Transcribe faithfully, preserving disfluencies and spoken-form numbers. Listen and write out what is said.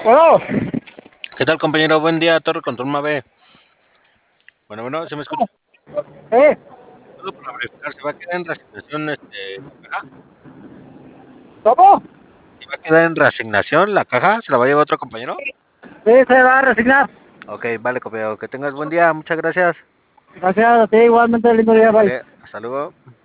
Bueno, ¿Qué tal, compañero? Buen día, Torre Control Mave. Bueno, bueno, ¿se me escucha? eh, Solo para verificar, ¿se va a quedar en resignación este, la caja? ¿cómo? ¿Se va a quedar en resignación la caja? ¿Se la va a llevar otro compañero? Sí, se va a resignar. Ok, vale, compañero. Que tengas buen día. Muchas gracias. Gracias a ti, igualmente, lindo día, bye. Vale, hasta luego.